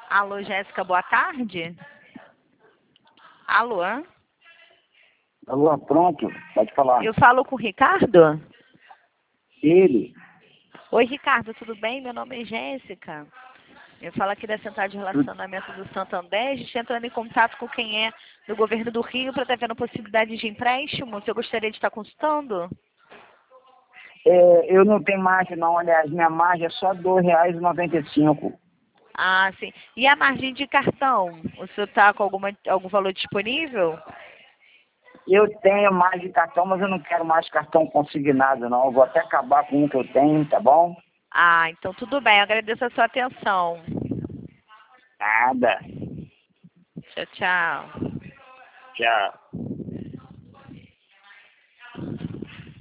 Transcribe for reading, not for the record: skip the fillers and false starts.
Alô, Jéssica, boa tarde. Alô? Alô, pronto, pode falar. Eu falo com o Ricardo? Ele, Oi, Ricardo, tudo bem? Meu nome é Jéssica. Eu falo aqui da Central de tudo- Relacionamento do Santander. A gente está entrando em contato com quem é do governo do Rio para estar vendo possibilidade de empréstimo. Se eu gostaria de estar consultando? eu não tenho margem não, aliás, minha margem é só R$ 2,95. Ah, sim. E a margem de cartão? O senhor está com algum valor disponível? Eu tenho mais de cartão, mas eu não quero mais cartão consignado não, eu vou até acabar com o que eu tenho, tá bom? Ah, então tudo bem. Eu agradeço a sua atenção. Nada, Tchau, tchau. tchau.